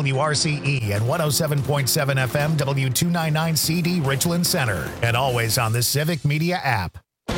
WRCE and 107.7 FM W299 CD Richland Center, and always on the Civic Media app.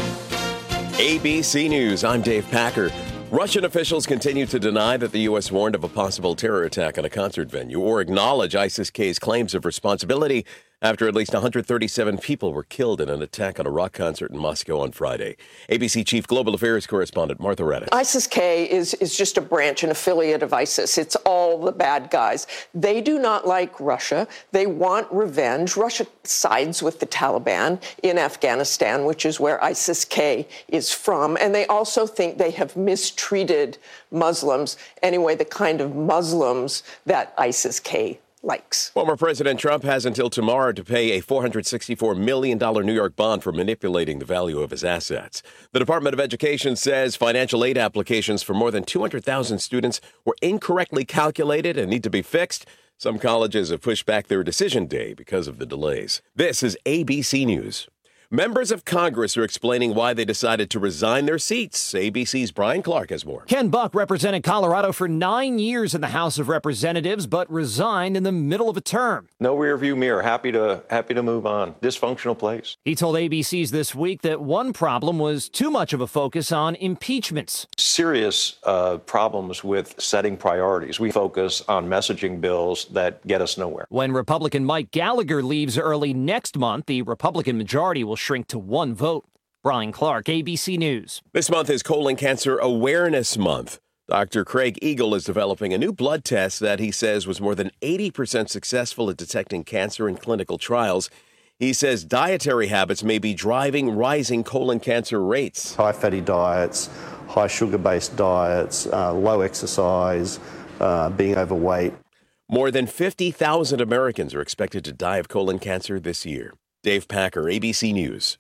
ABC News, I'm Dave Packer. Russian officials continue to deny that the U.S. warned of a possible terror attack on a concert venue or acknowledge ISIS-K's claims of responsibility after at least 137 people were killed in an attack on a rock concert in Moscow on Friday. ABC Chief Global Affairs Correspondent Martha Raddatz. ISIS-K is just a branch, an affiliate of ISIS. It's all the bad guys. They do not like Russia. They want revenge. Russia sides with the Taliban in Afghanistan, which is where ISIS-K is from. And they also think they have mistreated Muslims, anyway, the kind of Muslims that ISIS-K likes. Former President Trump has until tomorrow to pay a $464 million New York bond for manipulating the value of his assets. The Department of Education says financial aid applications for more than 200,000 students were incorrectly calculated and need to be fixed. Some colleges have pushed back their decision day because of the delays. This is ABC News. Members of Congress are explaining why they decided to resign their seats. ABC's Brian Clark has more. Ken Buck represented Colorado for 9 years in the House of Representatives, but resigned in the middle of a term. No rearview mirror. Happy to move on. Dysfunctional place. He told ABC's This Week that one problem was too much of a focus on impeachments. Serious problems with setting priorities. We focus on messaging bills that get us nowhere. When Republican Mike Gallagher leaves early next month, the Republican majority will shrink to one vote. Brian Clark, ABC News. This month is Colon Cancer Awareness Month. Dr. Craig Eagle is developing a new blood test that he says was more than 80% successful at detecting cancer in clinical trials. He says dietary habits may be driving rising colon cancer rates. High fatty diets, high sugar-based diets, low exercise, being overweight. More than 50,000 Americans are expected to die of colon cancer this year. Dave Packer, ABC News.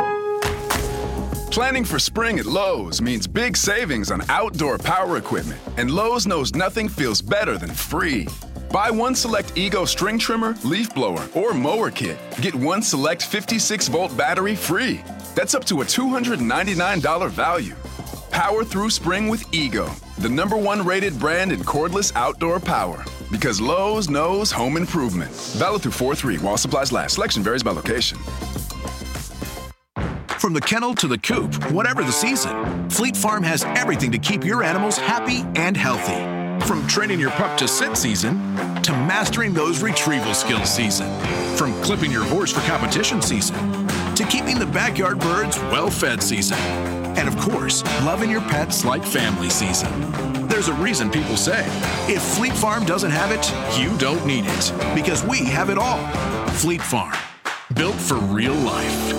Planning for spring at Lowe's means big savings on outdoor power equipment, and Lowe's knows nothing feels better than free. Buy one select Ego string trimmer, leaf blower, or mower kit. Get one select 56-volt battery free. That's up to a $299 value. Power through spring with Ego, the #1 rated brand in cordless outdoor power. Because Lowe's knows home improvement. Valid through 4/3 while supplies last. Selection varies by location. From the kennel to the coop, whatever the season, Fleet Farm has everything to keep your animals happy and healthy. From training your pup to sit season, to mastering those retrieval skills season. From clipping your horse for competition season, to keeping the backyard birds well-fed season. And of course, loving your pets like family season. There's a reason people say, if Fleet Farm doesn't have it, you don't need it. Because we have it all. Fleet Farm, built for real life.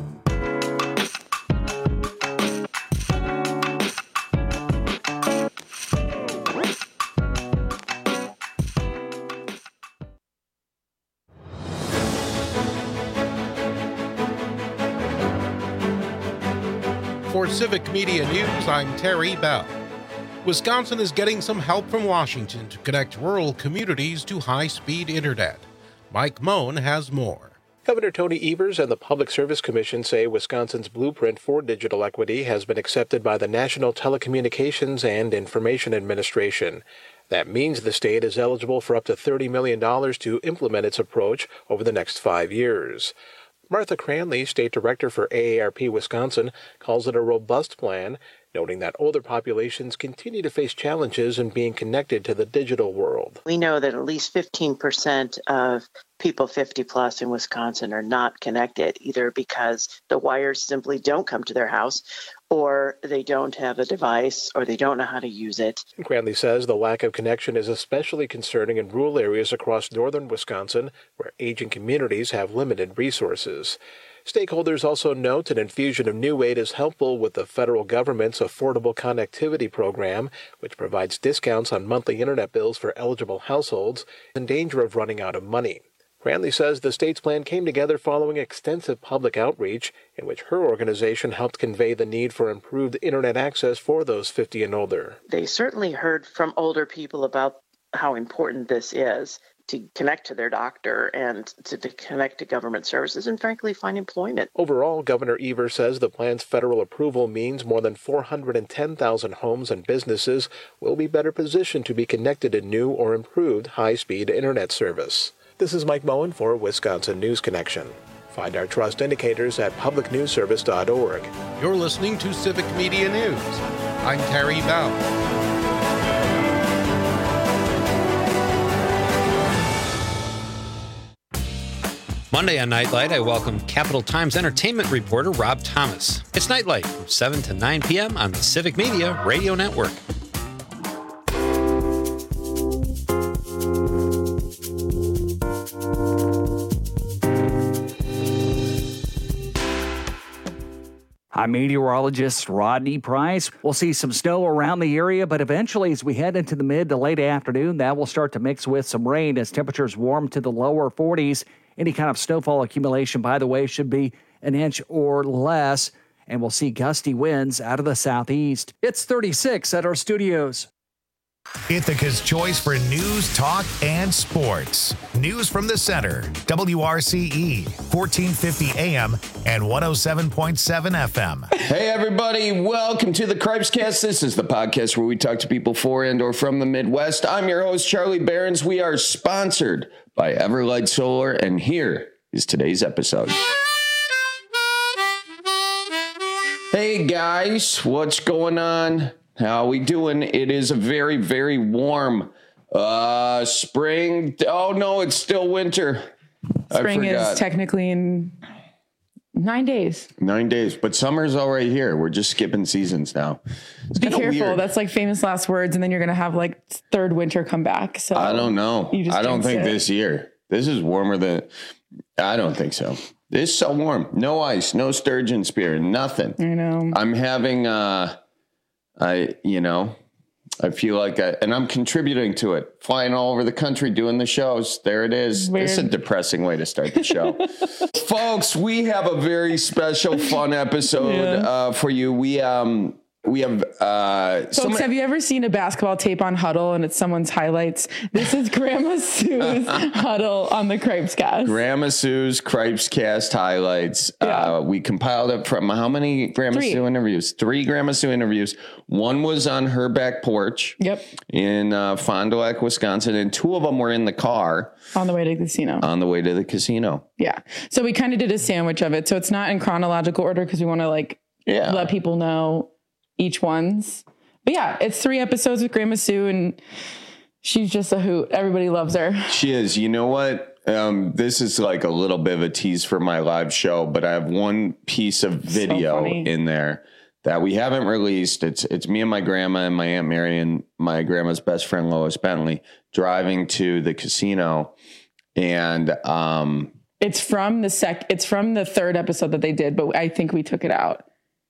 For Civic Media News, I'm Terry Bell. Wisconsin is getting some help from Washington to connect rural communities to high-speed internet. Mike Moen has more. Governor Tony Evers and the Public Service Commission say Wisconsin's blueprint for digital equity has been accepted by the National Telecommunications and Information Administration. That means the state is eligible for up to $30 million to implement its approach over the next 5 years. Martha Cranley, State Director for AARP Wisconsin, calls it a robust plan, noting that older populations continue to face challenges in being connected to the digital world. We know that at least 15% of people 50 plus in Wisconsin are not connected, either because the wires simply don't come to their house, or they don't have a device, or they don't know how to use it. Cranley says the lack of connection is especially concerning in rural areas across northern Wisconsin, where aging communities have limited resources. Stakeholders also note an infusion of new aid is helpful with the federal government's Affordable Connectivity Program, which provides discounts on monthly internet bills for eligible households in danger of running out of money. Cranley says the state's plan came together following extensive public outreach in which her organization helped convey the need for improved internet access for those 50 and older. They certainly heard from older people about how important this is to connect to their doctor and to connect to government services and, frankly, find employment. Overall, Governor Evers says the plan's federal approval means more than 410,000 homes and businesses will be better positioned to be connected to new or improved high-speed internet service. This is Mike Moen for Wisconsin News Connection. Find our trust indicators at publicnewsservice.org. You're listening to Civic Media News. I'm Terry Bell. Monday on Nightlight, I welcome Capital Times entertainment reporter Rob Thomas. It's Nightlight from 7 to 9 p.m. on the Civic Media Radio Network. I'm meteorologist Rodney Price. We'll see some snow around the area, but eventually as we head into the mid to late afternoon, that will start to mix with some rain as temperatures warm to the lower 40s. Any kind of snowfall accumulation, by the way, should be an inch or less, and we'll see gusty winds out of the southeast. It's 36 at our studios. Ithaca's choice for news, talk, and sports. News from the center. WRCE, 1450 AM and 107.7 FM. Hey, everybody. Welcome to the Cripescast. This is the podcast where we talk to people for and or from the Midwest. I'm your host, Charlie Behrens. We are sponsored by Everlight Solar, and here is today's episode. Hey, guys. What's going on? How we doing? It is a very, very warm spring. Oh, no, it's still winter. Spring is technically in 9 days. 9 days, but summer's already here. We're just skipping seasons now. Be careful. Weird. That's like famous last words, and then you're going to have like third winter come back. So I don't know. I don't think this year. This is warmer than... I don't think so. This is so warm. No ice, no sturgeon spear, nothing. I know. I'm having... I feel like and I'm contributing to it, flying all over the country, doing the shows. There it is. Weird. This is a depressing way to start the show. Folks, we have a very special, fun episode for you. We have folks, have you ever seen a basketball tape on Huddle and it's someone's highlights? This is Grandma Sue's Huddle on the Cripescast. Grandma Sue's Cripescast highlights. Yeah. We compiled it from how many Grandma Sue interviews? 3 Grandma Sue interviews. One was on her back porch. Yep. In Fond du Lac, Wisconsin, and 2 of them were in the car on the way to the casino. Yeah. So we kind of did a sandwich of it. So it's not in chronological order because we want to let people know each one's, but yeah, it's 3 episodes with Grandma Sue, and she's just a hoot. Everybody loves her. She is. You know what? This is like a little bit of a tease for my live show, but I have one piece of video in there that we haven't released. It's me and my grandma and my Aunt Mary and my grandma's best friend Lois Bentley driving to the casino, and it's from the 3rd episode that they did, but I think we took it out.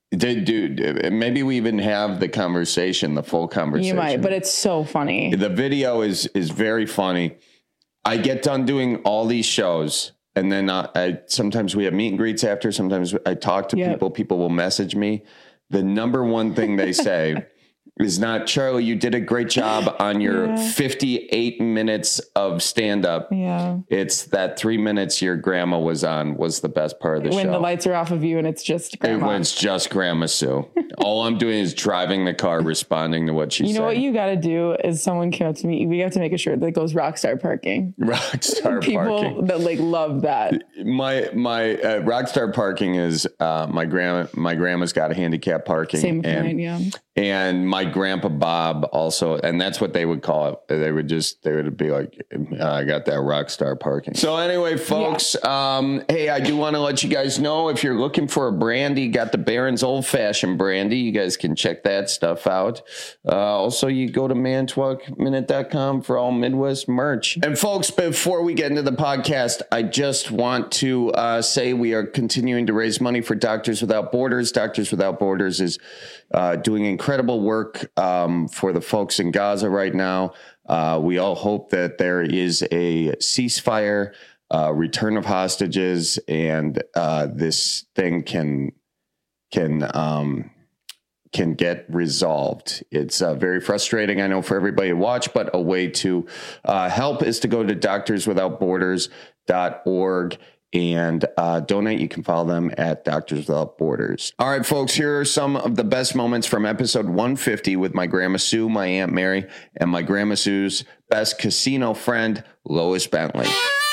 Dude, maybe we even have the full conversation. You might, but it's so funny. The video is very funny. I get done doing all these shows, and then sometimes we have meet and greets after. Sometimes I talk to people. People will message me. The number one thing they say is not, Charlie, you did a great job on your 58 minutes of stand-up. Yeah. It's that 3 minutes your grandma was on was the best part of the show. When the lights are off of you and it's just grandma. When it's just Grandma Sue. All I'm doing is driving the car, responding to what she's saying. You know what you got to do is someone came up to me. We have to make a shirt that goes Rockstar Parking. Rockstar Parking. People that love that. My Rockstar Parking is my grandma's got a handicap parking. Same with mine, yeah. And my grandpa Bob also, and that's what they would call it. They would be like, I got that Rockstar Parking. So anyway, folks, hey, I do want to let you guys know if you're looking for a brandy, got the Barron's Old Fashioned brandy. You guys can check that stuff out. Also, you go to manitowocminute.com for all Midwest merch. And folks, before we get into the podcast, I just want to say we are continuing to raise money for Doctors Without Borders. Doctors Without Borders is doing incredible work for the folks in Gaza right now. We all hope that there is a ceasefire, return of hostages, and this thing can can get resolved. It's very frustrating, I know, for everybody to watch, but a way to help is to go to doctorswithoutborders.org and donate. You can follow them at Doctors Without Borders. All right, folks, here are some of the best moments from episode 150 with my Grandma Sue, my Aunt Mary, and my Grandma Sue's best casino friend, Lois Bentley.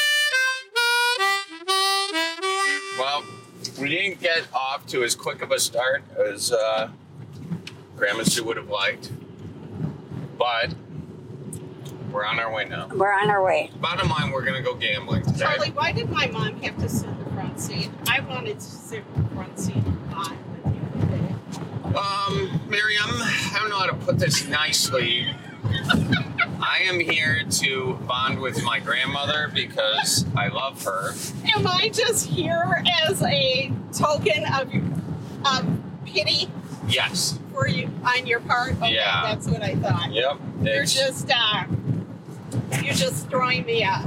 Well, we didn't get off to as quick of a start as Grandma Sue would have liked, but we're on our way now. We're on our way. Bottom line, we're going to go gambling today. Charlie, why did my mom have to sit in the front seat? I wanted to sit in the front seat with you today. Miriam, I don't know how to put this nicely. I am here to bond with my grandmother because I love her. Am I just here as a token of pity? Yes. For you on your part? Okay, yeah. That's what I thought. Yep. You're just throwing me a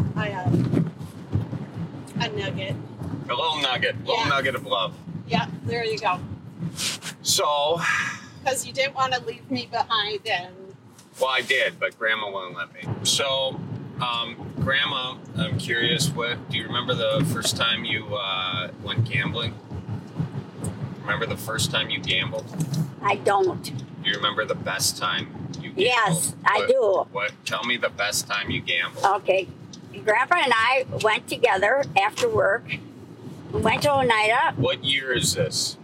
nugget. A little nugget. A little nugget of love. Yeah, there you go. So. Because you didn't want to leave me behind and. Well, I did, but Grandma wouldn't let me. So, Grandma, I'm curious, do you remember the first time you went gambling? Remember the first time you gambled? I don't. Do you remember the best time you gambled? Yes, I do. Tell me the best time you gambled. Okay. Grandpa and I went together after work. We went to Oneida. What year is this?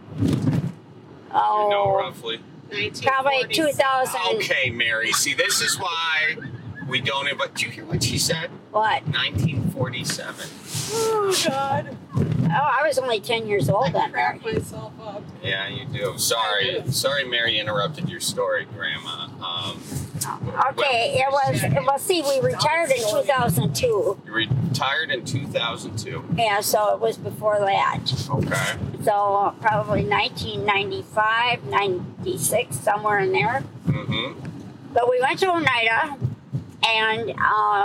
Oh. You know, roughly? Probably 2000. Okay, Mary. See, this is why we don't have. But do you hear what she said? What? 1947. Oh God. Oh, I was only 10 years old then. I cracked myself up. Yeah, you do. Sorry, Mary interrupted your story, Grandma. Okay, it was. See, we retired in 2002. You retired in 2002. Yeah, so it was before that. Okay. So probably 1995, 96, somewhere in there. Mm-hmm. But we went to Oneida, and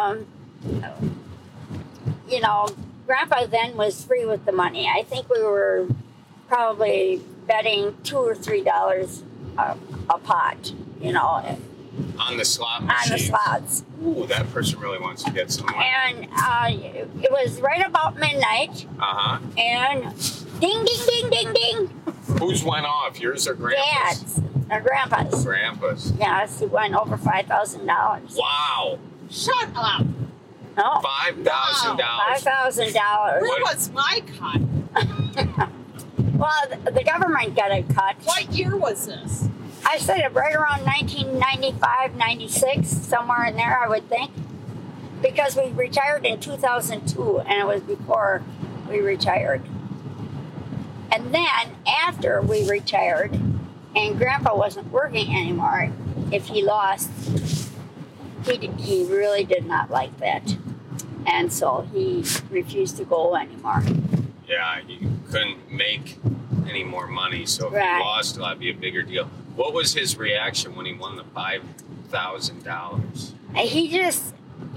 Grandpa then was free with the money. I think we were probably betting $2 or $3 a pot. On the slot machine. On the slots. Ooh, that person really wants to get some money. And it was right about midnight. Uh-huh. And ding, ding, ding, ding, ding. Whose went off? Yours or Grandpa's? Dad's. Or Grandpa's. Grandpa's. Yes, he won over $5,000. Wow. Shut up. No. $5,000. $5,000. Where was my cut? Well, the government got a cut. What year was this? I said it right around 1995, 96, somewhere in there, I would think. Because we retired in 2002, and it was before we retired. And then, after we retired, and Grandpa wasn't working anymore, if he lost, he really did not like that. And so he refused to go anymore. Yeah, he couldn't make any more money, so if Right. he lost, that'd be a bigger deal. What was his reaction when he won the $5,000? He just,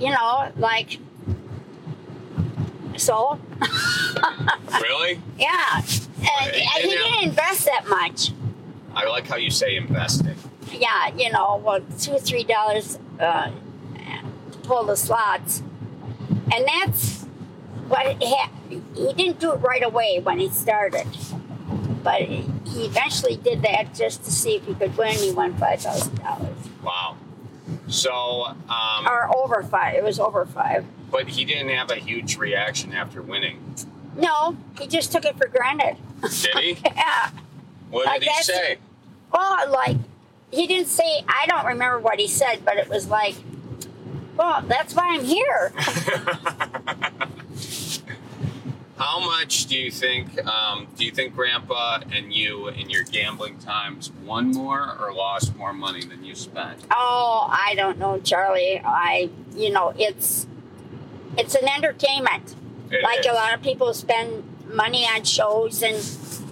so. Really? Yeah. And he didn't invest that much. I like how you say investing. Yeah, $2 or $3 to pull the slots. And that's what he didn't do it right away when he started. But he eventually did that just to see if he could win. He won $5,000. Wow. So, or over 5. It was over 5. But he didn't have a huge reaction after winning. No, he just took it for granted. Did he? Yeah. What did he say? Well, he didn't say, I don't remember what he said, but it was like, well, that's why I'm here. How much do you think Grandpa and you in your gambling times won more or lost more money than you spent? Oh, I don't know, Charlie. It's an entertainment. It like is. A lot of people spend money on shows and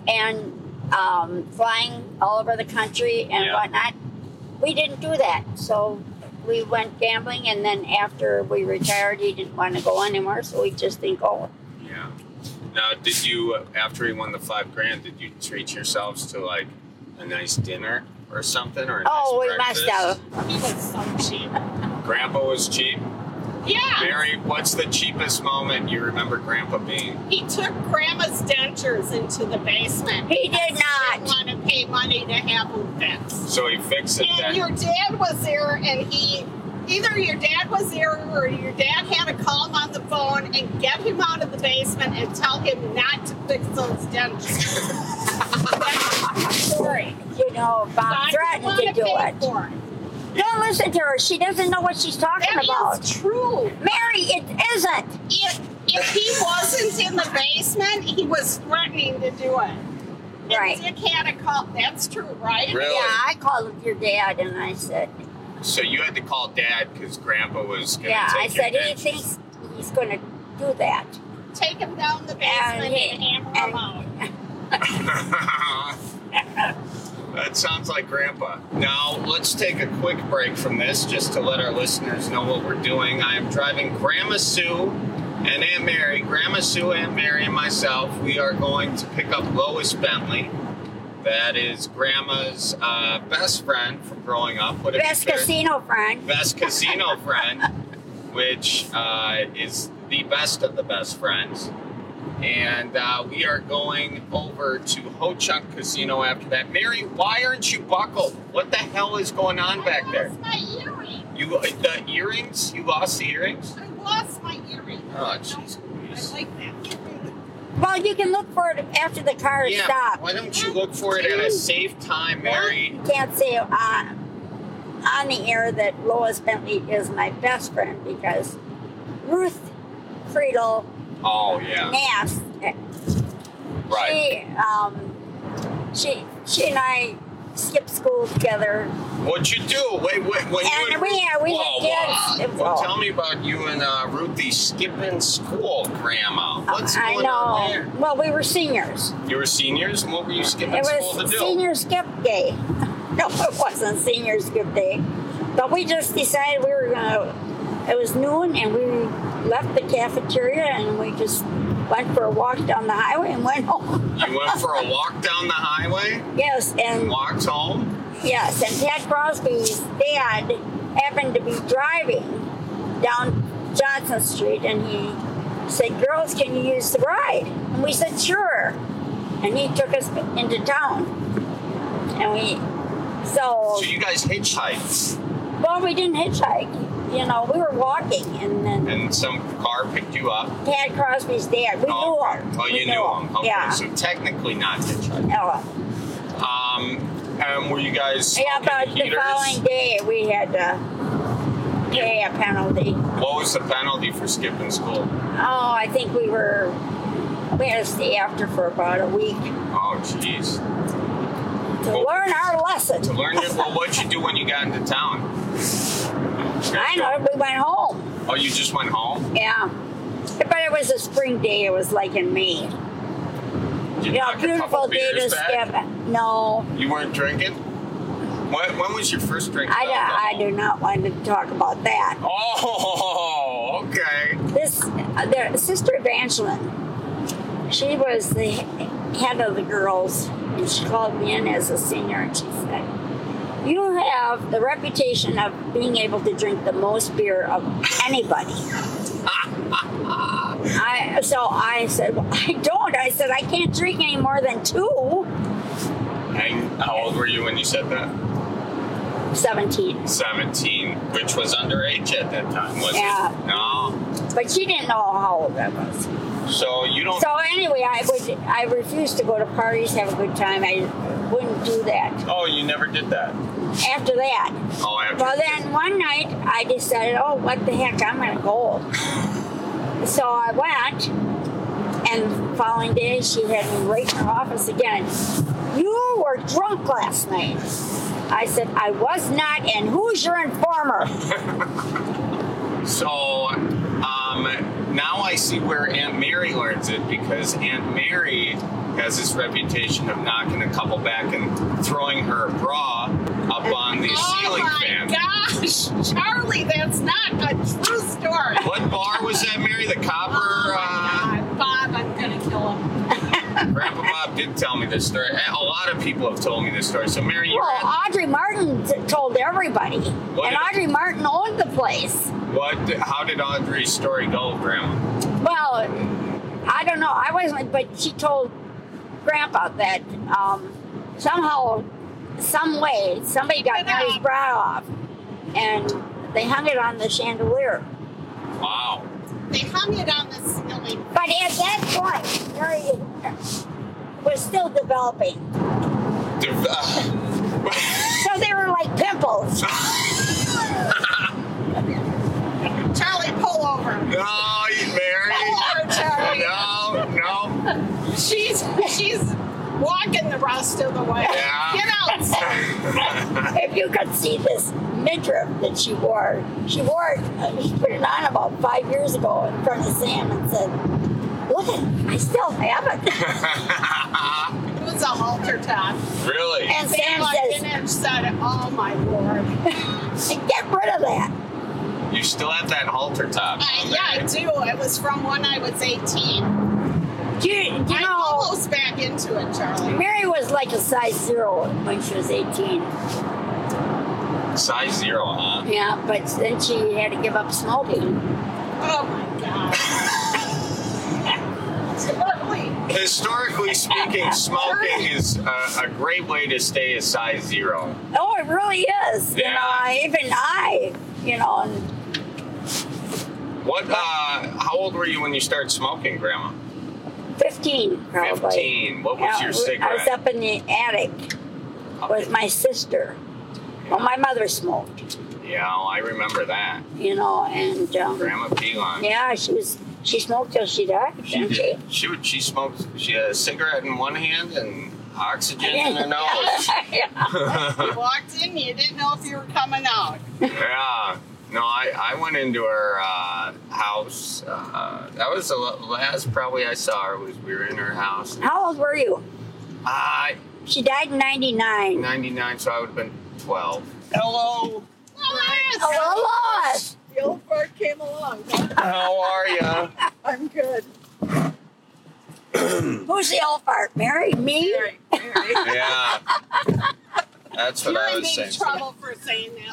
flying all over the country and whatnot. We didn't do that. So we went gambling, and then after we retired, he didn't want to go anymore, so we just didn't go. Yeah. Now, did you, after he won the $5,000, did you treat yourselves to like a nice dinner or something, or a Oh, nice we must breakfast? have. He was so cheap. Grandpa was cheap. Yeah. Mary, what's the cheapest moment you remember Grandpa being? He took Grandma's dentures into the basement. He did not. He didn't want to pay money to have them fixed. So he fixed it And then. your dad was there, and either your dad was there or your dad had to call him on the phone and get him out of the basement and tell him not to fix those dentures. That's the story. You know, Bob threatened to do it. Don't listen to her. She doesn't know what she's talking about. That is true. Mary, it isn't. If he wasn't in the basement, he was threatening to do it. Right. And Dick had to call. That's true, right? Really? Yeah, I called your dad and I said, So you had to call Dad because Grandpa was going to yeah, I take your said, he dentures. thinks he's going to do that. Take him down the basement and hammer him out. That sounds like Grandpa. Now, let's take a quick break from this just to let our listeners know what we're doing. I am driving Grandma Sue and Aunt Mary. Grandma Sue, Aunt Mary, and myself. We are going to pick up Lois Bentley. That is Grandma's best friend from growing up. Best casino friend. Best casino friend, which is the best of the best friends. And we are going over to Ho Chunk Casino after that. Mary, why aren't you buckled? What the hell is going on back there? My earring. The earrings? You lost the earrings? I lost my earring. Oh, jeez. I like that. Well, you can look for it after the car Yeah, stops. why don't you look for it at a safe time, Mary? You can't say on the air that Lois Bentley is my best friend because Ruth Friedel Oh, yeah. Nass, Right. she and I skipped school together. What'd you do? Wait, when you And we had kids. Well, tell me about you and Ruthie skipping school, Grandma. What's I going on there? know. Well, we were seniors. You were seniors? What were you skipping It school to was do? senior skip day. No, it wasn't senior skip day. But we just decided we were gonna. It was noon, and we left the cafeteria, and we just went for a walk down the highway and went home. You went for a walk down the highway? Yes, and walked home? Yes, and Pat Crosby's dad happened to be driving down Johnson Street, and he said, "Girls, can you use the ride?" And we said, "Sure." And he took us into town, and So you guys hitchhiked? Well, we didn't hitchhike. You know, we were walking, and then And some car picked you up? Pat Crosby's dad. We knew him. Oh, you knew him. Okay, Yeah. so technically not hitchhiking. Yeah. And were you guys Yeah, but the heaters? following day we had to pay a penalty. What was the penalty for skipping school? Oh, I think we had to stay after for about a week Oh, jeez. to learn our lesson. To learn it? Well, what'd you do when you got into town? I know, we went home. Oh, you just went home? Yeah. But it was a spring day. It was like in May. Did you Yeah, knock a beautiful couple day to beers back? skip. No, You weren't drinking? When was your first drink? I do not want to talk about that. Oh, okay. Their sister Evangeline, she was the head of the girls, and she called me in as a senior, and she said, "You have the reputation of being able to drink the most beer of anybody." So I said, "Well, I don't." I said, "I can't drink any more than 2. And how old were you when you said that? 17. 17, which was underage at that time, was Yeah. it? No. But she didn't know how old I was. So you don't. So anyway, I refused to go to parties, have a good time. I wouldn't do that. Oh, you never did that. After that. Oh, after. Well, then one night I decided, oh, what the heck, I'm going to go. So I went, and the following day she had me right in her office again. "You were drunk last night." I said, "I was not, and who's your informer?" So now I see where Aunt Mary learns it, because Aunt Mary has this reputation of knocking a couple back and throwing her bra up on the ceiling fan. Oh my gosh, Charlie, that's not a true story. What bar was that, Mary? The Copper? Bob, I'm gonna kill him. Grandpa Bob did tell me this story. A lot of people have told me this story. So, Mary, you Well, Audrey Martin told everybody. And Audrey Martin owned the place. How did Audrey's story go, Grandma? Well, I don't know. I wasn't, but she told Grandpa that somehow, some way, somebody got Mary's bra off, and they hung it on the chandelier. Wow. They hung it on the ceiling. But at that point, Mary was still developing. So they were like pimples. Charlie, pull over. No, Mary. Pull over, Charlie. No. She's walking the rest of the way. Yeah. Get out. If you could see this midriff that she wore she put it on about 5 years ago in front of Sam and said, look, I still have it. It was a halter top. Really? And Sam said, oh my Lord. Get rid of that. You still have that halter top? Yeah, I do. It was from when I was 18. I'm almost back into it, Charlie. Mary was like a size 0 when she was 18. Size 0, huh? Yeah, but then she had to give up smoking. Oh my God. Historically speaking, smoking is a great way to stay a size 0. Oh, it really is. Yeah. Even I. How old were you when you started smoking, Grandma? 15, probably. 15. What was your cigarette? I was up in the attic with my sister. Well, my mother smoked. Yeah, I remember that. And Grandma Pilon. Yeah, she smoked till she died. She smoked. She had a cigarette in one hand and oxygen in her nose. You walked in, you didn't know if you were coming out. Yeah. No, I went into her house. That was the last probably I saw her. We were in her house. How old were you? She died in 99. 99, so I would have been 12. Hello. Hello, Lois. The old bird came along. How are you? I'm good. Who's the old fart? Mary? Me? Mary. Yeah. That's what You're I in was big saying. trouble for saying that,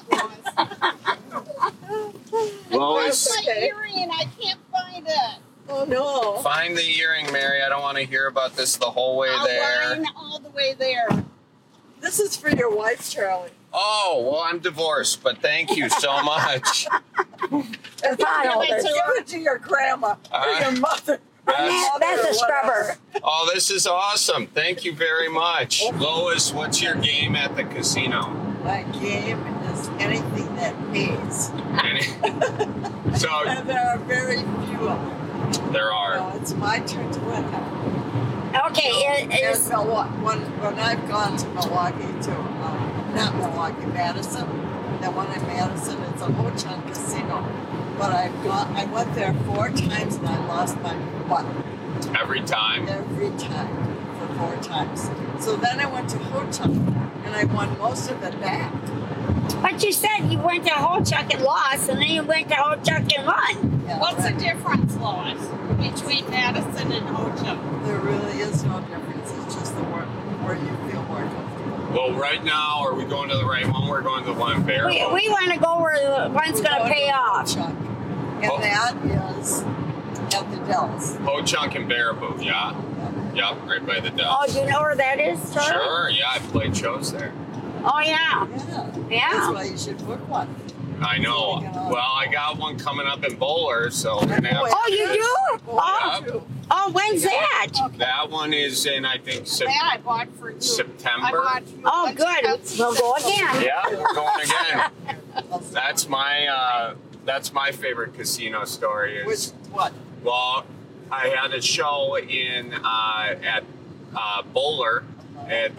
Lois. Lois. Where's my earring? I can't find it. Oh, no. Find the earring, Mary. I don't want to hear about this the whole way there. Line all the way there. This is for your wife, Charlie. Oh, well, I'm divorced, but thank you so much. Give it to your grandma or your mother. That's a scrubber. Oh, this is awesome. Thank you very much. Lois, what's your game at the casino? My game is anything that pays. So And there are very few of them. There are. So it's my turn to win now. Okay, when I've gone to Milwaukee not Milwaukee, Madison, the one in Madison, it's a Ho-Chunk casino. But I went there 4 times and I lost my butt. Every time? Every time, for 4 times. So then I went to Ho-Chunk and I won most of it back. But you said you went to Ho-Chunk and lost, and then you went to Ho-Chunk and won. Yeah, What's the difference, Lois, between Madison and Ho-Chunk? There really is no difference. It's just where you feel more comfortable. Well, right now, are we going to the right one? We're going to the one Bear. We want to go where the one's going to pay off. And that is at the Dells. Ho-Chunk and Baraboo, yeah? Yep, right by the Dells. Oh, do you know where that is, Charlie? Sure, yeah, I played shows there. Oh, yeah. Yeah. That's why you should book one. I know. Well, I got one coming up in Bowler, so we're gonna have. Oh, you do? Oh, when's that? That one is in, I think, That I bought for you. September. Oh, good. We'll go again. Yeah, we're going again. That's my favorite casino story. Is what? Well, I had a show in at Bowler at the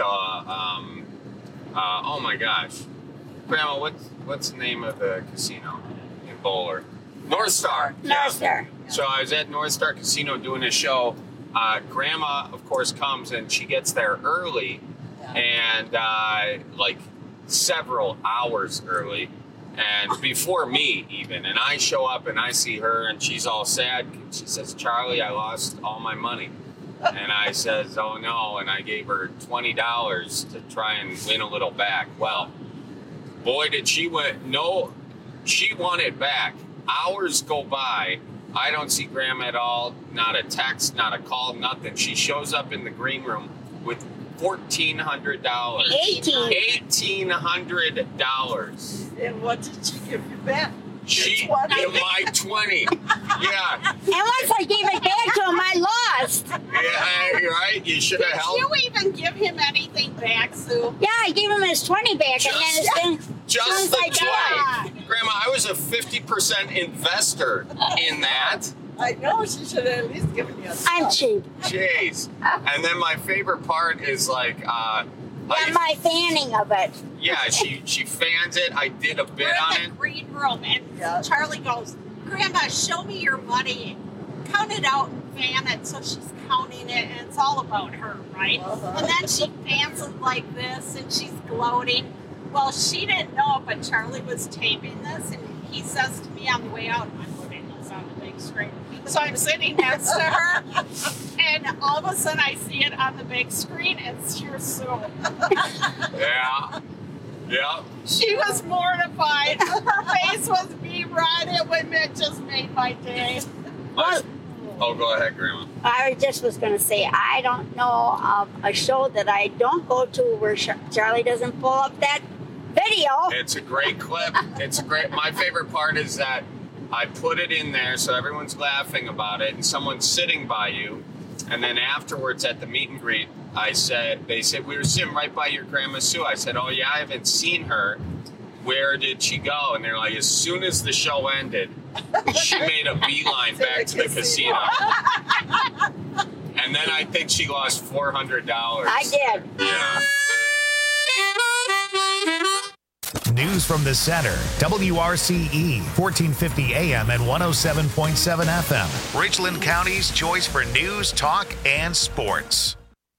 oh my gosh, Grandma, what's the name of the casino in Bowler? North Star. North Star. So I was at North Star Casino doing a show. Grandma, of course, comes and she gets there early, and like several hours early, and before me even. And I show up and I see her, and she's all sad. She says, "Charlie, I lost all my money." And I says, oh no, and I gave her $20 to try and win a little back. Well, boy, did she win. No, she won it back. Hours go by. I don't see Grandma at all. Not a text, not a call, nothing. She shows up in the green room with $1,400. $1,800. And what did she give you back? She my 20. Yeah. And once I gave it back to him, I lost. Yeah, you're right. You should have helped. Did you even give him anything back, Sue? Yeah, I gave him his 20 back, and then it's been just the 20. Grandma, I was a 50% investor in that. I know, she should have at least given you a stuff. I'm cheap. Jeez. And then my favorite part is like, my fanning of it. Yeah, she fans it. I did a bit on it. We're in the green room, and Charlie goes, Grandma, show me your money. Count it out and fan it. So she's counting it, and it's all about her, right? And then she fans it like this, and she's gloating. Well, she didn't know, but Charlie was taping this, and he says to me on the way out, I'm putting this on the big screen. So I'm sitting next to her, and all of a sudden I see it on the big screen, and it's your Sue. Yeah. Yeah. She was mortified. Her face was beat red. It just made my day. Oh, go ahead, Grandma. I just was going to say, I don't know of a show that I don't go to where Charlie doesn't pull up that video. It's a great clip. My favorite part is that I put it in there so everyone's laughing about it and someone's sitting by you. And then afterwards at the meet and greet, they said, we were sitting right by your Grandma Sue. I said, oh yeah, I haven't seen her. Where did she go? And they're like, as soon as the show ended, she made a beeline back to the casino. And then I think she lost $400. I did. Yeah. News from the center. WRCE, 1450 AM and 107.7 FM. Richland County's choice for news, talk, and sports.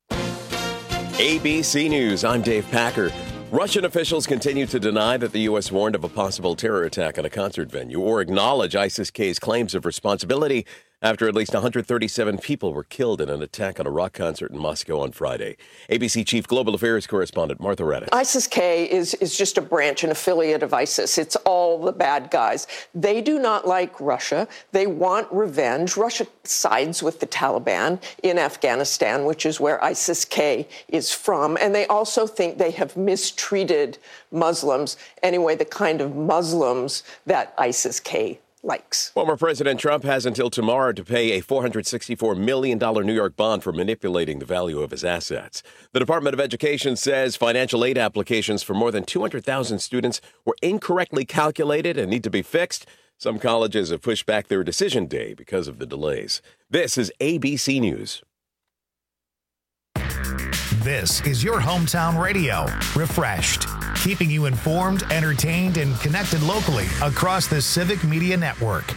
ABC News, I'm Dave Packer. Russian officials continue to deny that the U.S. warned of a possible terror attack on a concert venue or acknowledge ISIS-K's claims of responsibility after at least 137 people were killed in an attack on a rock concert in Moscow on Friday. ABC Chief Global Affairs Correspondent Martha Raddatz. ISIS-K is just a branch, an affiliate of ISIS. It's all the bad guys. They do not like Russia. They want revenge. Russia sides with the Taliban in Afghanistan, which is where ISIS-K is from. And they also think they have mistreated Muslims, anyway, the kind of Muslims that ISIS-K likes. Former President Trump has until tomorrow to pay a $464 million New York bond for manipulating the value of his assets. The Department of Education says financial aid applications for more than 200,000 students were incorrectly calculated and need to be fixed. Some colleges have pushed back their decision day because of the delays. This is ABC News. This is your hometown radio, Refreshed, keeping you informed, entertained, and connected locally across the Civic Media Network.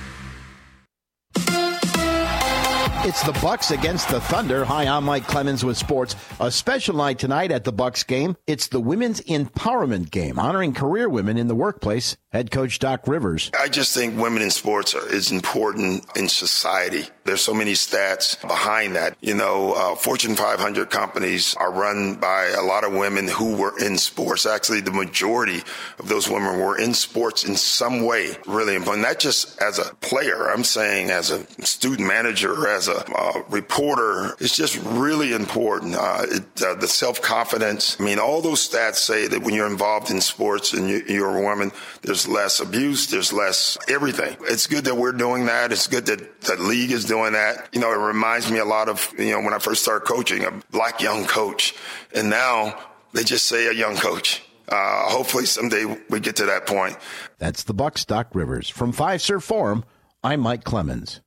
It's the Bucks against the Thunder. Hi, I'm Mike Clemens with sports. A special night tonight at the Bucks game. It's the Women's Empowerment Game, honoring career women in the workplace. Head coach Doc Rivers. I just think women in sports is important in society. There's so many stats behind that. Fortune 500 companies are run by a lot of women who were in sports. Actually, the majority of those women were in sports in some way. Really important. Not just as a player. I'm saying as a student manager, as a reporter. It's just really important. The self-confidence. I mean, all those stats say that when you're involved in sports and you're a woman, there's less abuse, there's less everything. It's good that we're doing that. It's good that the league is doing that. It reminds me a lot of, when I first started coaching, a black young coach. And now they just say a young coach. Hopefully someday we get to that point. That's the Bucks, Doc Rivers. From Fiserv Forum, I'm Mike Clemens.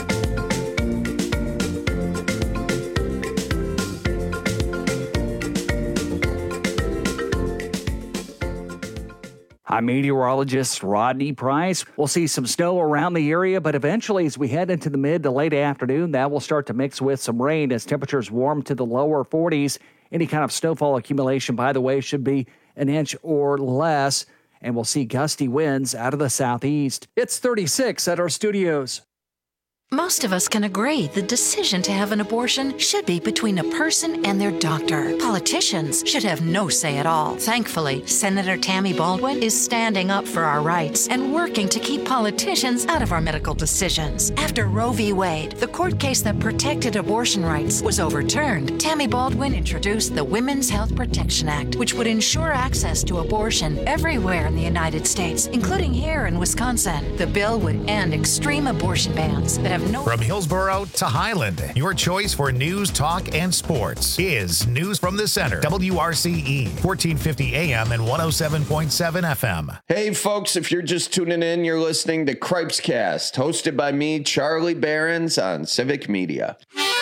I'm meteorologist Rodney Price. We'll see some snow around the area, but eventually as we head into the mid to late afternoon, that will start to mix with some rain as temperatures warm to the lower 40s. Any kind of snowfall accumulation, by the way, should be an inch or less, and we'll see gusty winds out of the southeast. It's 36 at our studios. Most of us can agree the decision to have an abortion should be between a person and their doctor. Politicians should have no say at all. Thankfully, Senator Tammy Baldwin is standing up for our rights and working to keep politicians out of our medical decisions. After Roe v. Wade, the court case that protected abortion rights, was overturned, Tammy Baldwin introduced the Women's Health Protection Act, which would ensure access to abortion everywhere in the United States, including here in Wisconsin. The bill would end extreme abortion bans that have From Hillsboro to Highland, your choice for news, talk, and sports is News from the Center. WRCE, 1450 AM and 107.7 FM. Hey, folks, if you're just tuning in, you're listening to Cripescast, hosted by me, Charlie Behrens, on Civic Media.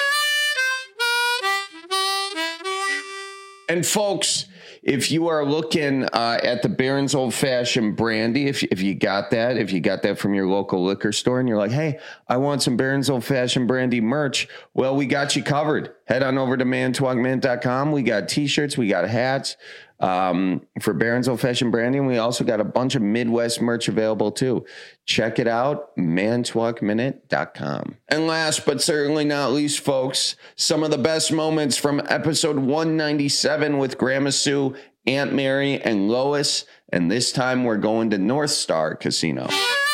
And, folks, if you are looking at the Barron's Old Fashioned Brandy, if you got that from your local liquor store and you're like, hey, I want some Barron's Old Fashioned Brandy merch, well, we got you covered. Head on over to mantowoc.com. We got T-shirts, we got hats for Barron's Old Fashioned Brandy, and we also got a bunch of Midwest merch available too. Check it out, mantowoc.com. And last but certainly not least, folks, some of the best moments from episode 197 with Grandma Sue, Aunt Mary, and Lois. And this time we're going to North Star Casino.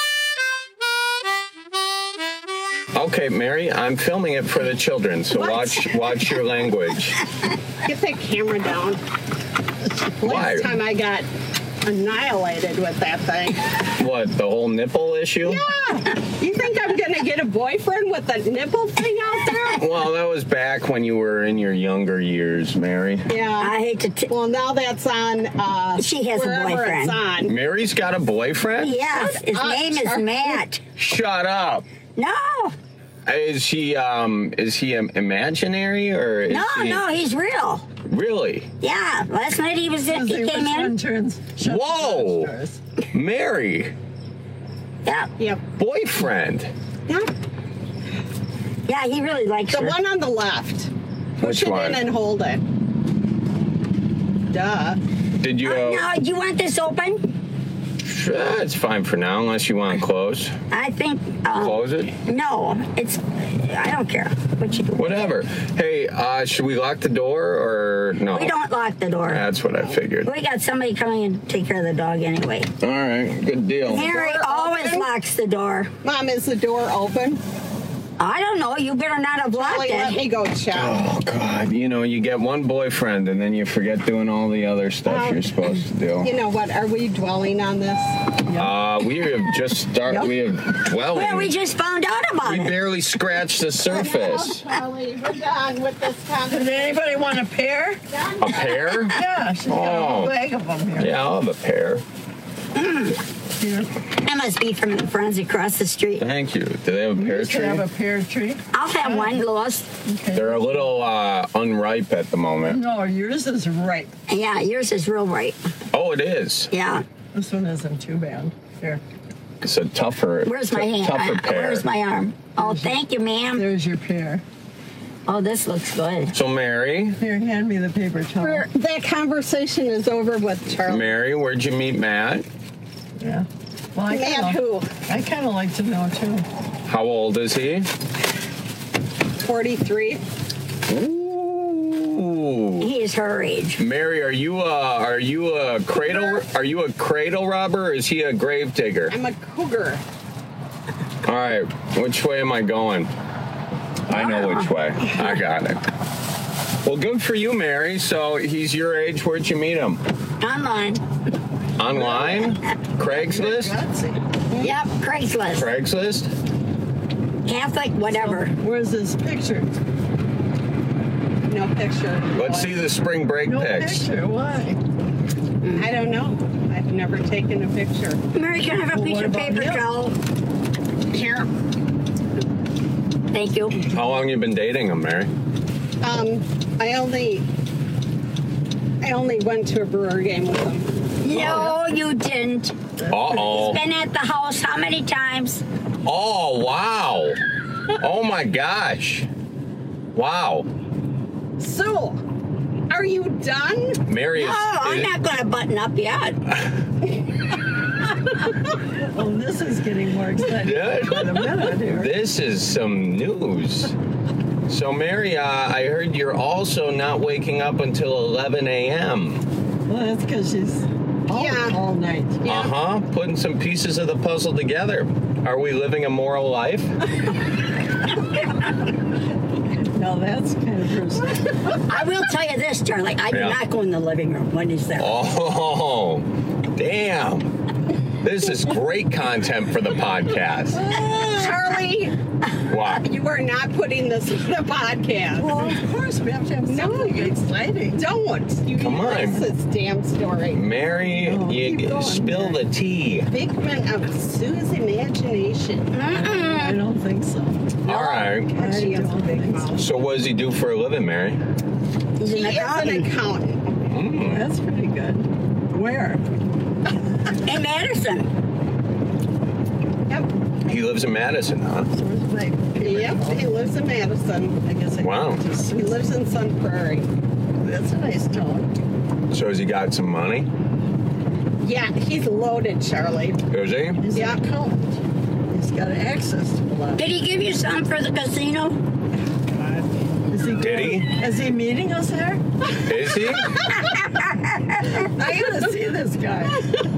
Okay, Mary, I'm filming it for the children, so watch your language. Get that camera down. Why? Last time I got annihilated with that thing. What, the whole nipple issue? Yeah. You think I'm going to get a boyfriend with a nipple thing out there? Well, that was back when you were in your younger years, Mary. Yeah. I hate to... well, now that's on... she has a boyfriend. It's on. Mary's got a boyfriend? Yes. His name is Matt. Shut up. No. Is he imaginary or is No, he's real. Really? Yeah. Last night he came in. Whoa. Mary. Yeah. Yep. Boyfriend. Yeah. Yeah, he really likes the one on the left. Push it in and hold it. Duh. Did you? No, do you want this open? Sure, it's fine for now, unless you want to close. I think. Close it? No, I don't care what you do. Whatever. Hey, should we lock the door or no? We don't lock the door. That's what I figured. We got somebody coming and take care of the dog anyway. All right, good deal. Harry always locks the door. Mom, is the door open? I don't know. You better not have locked it. Let me go check. Oh, God. You know, you get one boyfriend and then you forget doing all the other stuff you're supposed to do. You know what? Are we dwelling on this? We have just started. Yep. We have dwelling. Well, we just found out about it. We barely scratched the surface. Charlie, we're done with this conversation. Does anybody want a pear? A pear? Yeah, she's got a bag of them here. Yeah, I'll have a pear. That must be from the friends across the street. Thank you. Do they have a pear tree? have a pear tree. I'll have one, Lois. Okay. They're a little unripe at the moment. No, yours is ripe. Yeah, yours is real ripe. Oh, it is? Yeah. This one isn't too bad. Here. It's a tougher Where's my hand? Tougher pear. Where's my arm? Oh, thank you, ma'am. There's your pear. Oh, this looks good. So, Mary. Here, hand me the paper towel. That conversation is over with Charlie. Mary, where'd you meet Matt? Yeah. Well, Matt who? I kind of like to know, too. How old is he? 43. Ooh. He's her age. Mary, are you a cradle robber or is he a grave digger? I'm a cougar. All right, which way am I going? I know which way. I got it. Well, good for you, Mary. So he's your age. Where'd you meet him? Online. Online? Craigslist? Yep, Craigslist. Craigslist? Catholic, whatever. Where's this picture? No picture. Let's see the spring break pics. No picture. Why? I don't know. I've never taken a picture. Mary, can I have a piece of paper towel? Here. Thank you. How long you been dating him, Mary? I only went to a Brewer game with him. No, you didn't. Uh-oh. He's been at the house how many times? Oh, wow. Oh, my gosh. Wow. Sue, are you done? Mary is... No, I'm not going to button up yet. Oh, this is getting more exciting by the minute here. This is some news. So, Mary, I heard you're also not waking up until 11 a.m. Well, that's because she's all night. Uh-huh. Putting some pieces of the puzzle together. Are we living a moral life? No, that's kind of personal. I will tell you this, Charlie. I do not go in the living room when he's there. Oh, damn. This is great content for the podcast. Charlie, What? you are not putting this in the podcast. Well, of course, we have to have something exciting. Don't. You Come on. This damn story. Mary, you spill the tea. Figment of Sue's imagination. I don't think so. All right. She has a big mouth. So what does he do for a living, Mary? He's He is an accountant. That's pretty good. Where? In Madison. Yep. He lives in Madison, huh? Yep, he lives in Madison. I guess Wow. He lives in Sun Prairie. That's a nice town. So has he got some money? Yeah, he's loaded, Charlie. Is he? He's an accountant. He's got access to a lot. Did he give you some for the casino? Did he? Is he meeting us there? Is he? I gotta see this guy.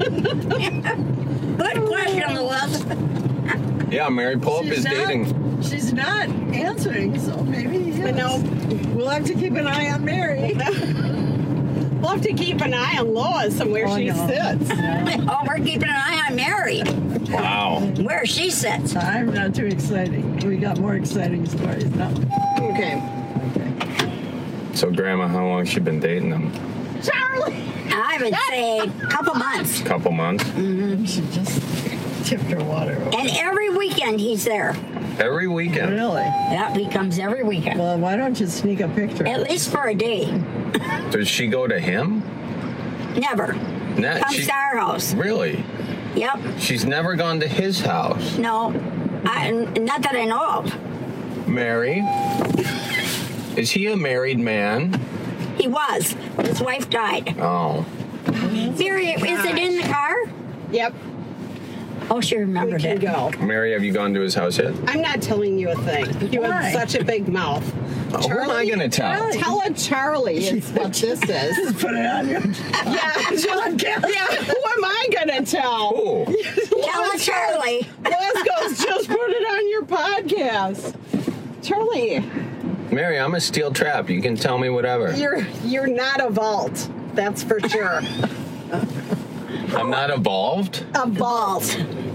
Good question, Louis. Yeah, Mary, pull up his dating. She's not answering, so maybe he is. No. We'll have to keep an eye on Mary. We'll have to keep an eye on Lois and where she sits. Oh, we're keeping an eye on Mary. Wow. Where she sits. I'm not too exciting. We got more exciting stories now. Okay. So, Grandma, how long has she been dating him? Charlie! I would say a couple months. Couple months. Mm-hmm. She just tipped her water over. And every weekend he's there. Every weekend? Really? Yep, he comes every weekend. Well, why don't you sneak a picture? At least for a day. Does she go to him? Never. Comes to our house. Really? Yep. She's never gone to his house. No. Not that I know of. Mary? Is he a married man? He was. His wife died. Oh. Mary, is it in the car? Yep. Oh, she remembered it. Go. Mary, have you gone to his house yet? I'm not telling you a thing. You have such a big mouth. Who am I going to tell? Tell a Charlie is what this is. Just put it on your Yeah, who am I going to tell? Who? Tell a Charlie. Lois goes, just put it on your podcast. Charlie. Mary, I'm a steel trap. You can tell me whatever. You're not a vault. That's for sure. I'm not evolved? A vault.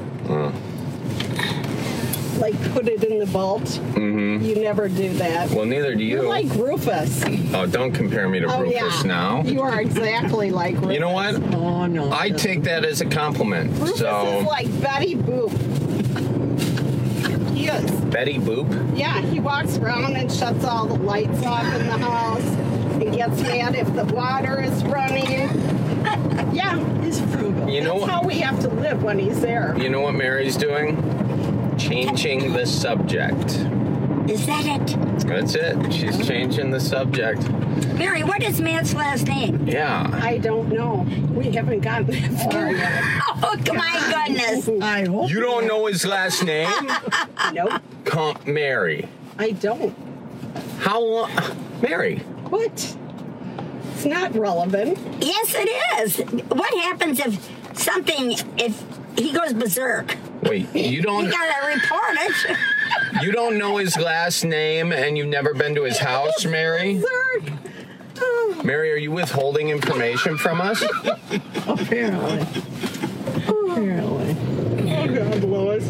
Like put it in the vault. Mm-hmm. You never do that. Well, neither do you. You're like Rufus. Oh, don't compare me to Rufus now. You are exactly like Rufus. You know what? Oh, no. I take that as a compliment. Rufus is like Betty Boop. He is. Betty Boop? Yeah, he walks around and shuts all the lights off in the house and gets mad if the water is running. Yeah, he's frugal. You know That's how we have to live when he's there. You know what Mary's doing? Changing the subject. Is that it? That's it. She's changing the subject. Mary, what is Matt's last name? Yeah. I don't know. We haven't gotten that far yet. Oh, my goodness. I hope You don't know his last name? Nope. Mary. I don't. How long? Mary. What? It's not relevant. Yes, it is. What happens if he goes berserk? Wait, you don't... You gotta report it. You don't know his last name and you've never been to his house, Mary? Mary, are you withholding information from us? Apparently. Apparently. Oh, God, Lois.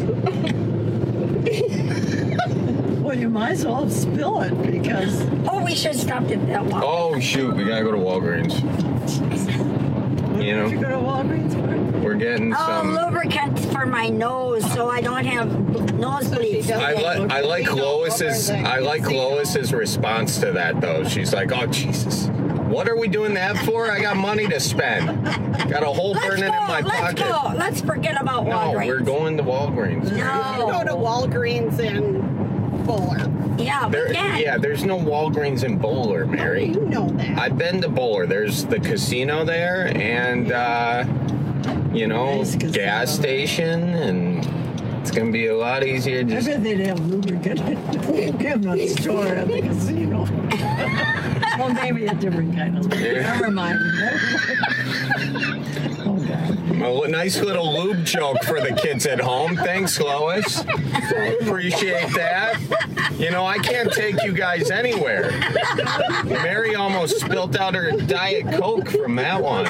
Well, you might as well spill it because... Oh, we should stop at that one. Oh, shoot, we gotta go to Walgreens. You know? Did you go to Walgreens for? We're getting some... lubricant for my nose so I don't have nosebleeds. I like Lois's response to that though. She's like, "Oh Jesus, what are we doing that for? I got money to spend. Got a hole burning in my pocket." Let's go. Let's forget about Walgreens. No, we're going to Walgreens. No. You go to Walgreens in Bowler. Yeah, we can. Yeah, there's no Walgreens in Bowler, Mary. You know that. I've been to Bowler. There's the casino there, and nice gas station, and it's going to be a lot easier. I bet they'd have lubricant in the store at the casino. Well, maybe a different kind of lubricant. Never mind. Oh, God. A nice little lube joke for the kids at home. Thanks, Lois. Appreciate that. I can't take you guys anywhere. Mary almost spilt out her Diet Coke from that one.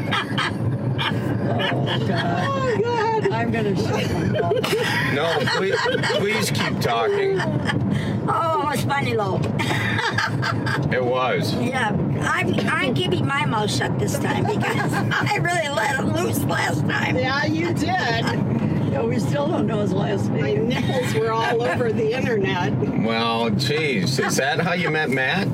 Oh, God. I'm going to shut my mouth. No, please keep talking. Oh, it was funny, though. It was. Yeah, I'm keeping my mouth shut this time because I really let it loose last time. Yeah, you did. Yeah, we still don't know his last name. My nipples were all over the internet. Well, geez, is that how you met Matt?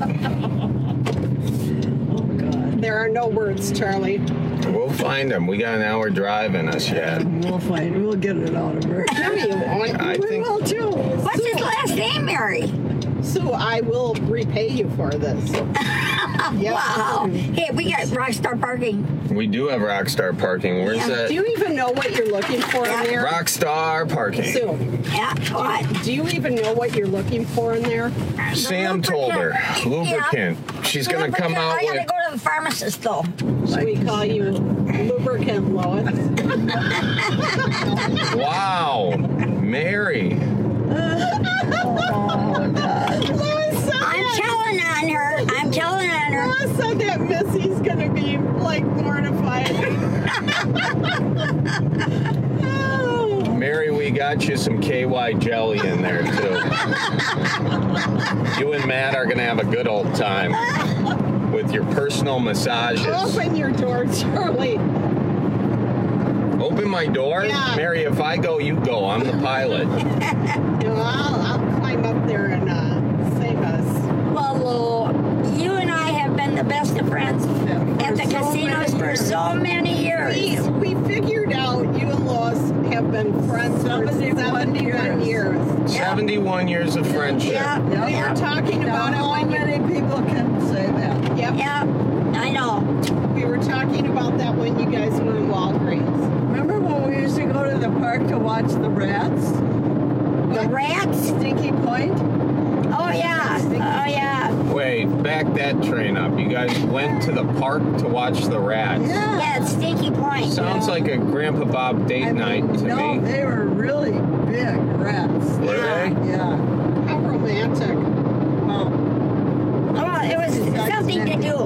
Oh, God. There are no words, Charlie. We'll find him. We got an hour drive in us yet. We'll get it out of her. No, you won't. I think. We will, too. What's his last name, Mary? So I will repay you for this. Yep. Wow. Hey, we got Rockstar Parking. We do have Rockstar Parking. Where's that? Do you even know what you're looking for in there? Rockstar Parking. Sue. Yeah, what? Do you even know what you're looking for in there? Sam told her. Lubricant. Yeah. She's going to come out I gotta go to the pharmacist, though. So we call you Lubricant Lois. Wow. Mary. Oh, God. I'm telling on her. Lois said that Missy's going to be, mortified. Mary, we got you some KY jelly in there, too. You and Matt are going to have a good old time with your personal massages. Open your door, Charlie. Open my door? Yeah. Mary, if I go, you go. I'm the pilot. I'll climb up there and save us. Well, you and I have been the best of friends at the casinos for so many years. We figured out you and Lois have been friends for 71 years. 71 years of friendship. Yeah. We were talking about how many people can say that? Yep. Yeah, I know. We were talking about that when you guys were in Walgreens. Remember when we used to go to the park to watch the rats? The rats? Stinky Point? Oh, yeah. Oh, yeah. Wait, back that train up. You guys went to the park to watch the rats. Yeah, it's Stinky Point. Sounds like a Grandpa Bob date night to me. No, they were really big rats. Were they? Yeah. How romantic. Well, it was something to do.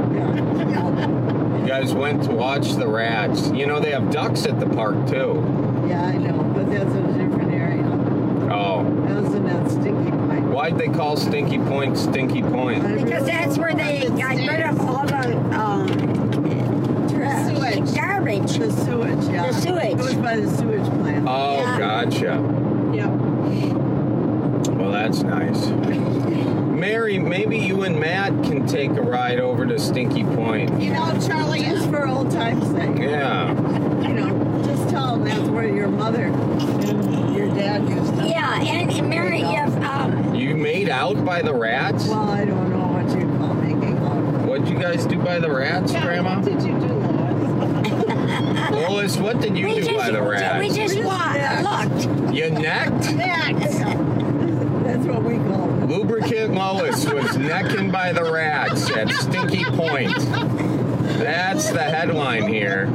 You guys went to watch the rats. They have ducks at the park, too. Yeah, I know, but that's in a different area. Oh. That was in that Stinky Point. Why'd they call Stinky Point Stinky Point? Because that's where they got rid of all the sewage. Garbage. The sewage, yeah. The sewage. It was by the sewage plant. Oh, Yeah. gotcha. Yep. Well, that's nice. Mary, maybe you and Matt can take a ride over to Stinky Point. Charlie, just for old time's sake. Yeah. Just tell them that's where your mother and your dad used to. Yeah, and Mary, if You made out by the rats? Well, I don't know what you call making out. What'd you guys do by the rats, Grandma? What did you do, Lois? Lois, what did you do by the rats? we just looked. You necked? That's what we call it. Lubricant Lois was necking by the rats at Stinky Point. That's the headline here.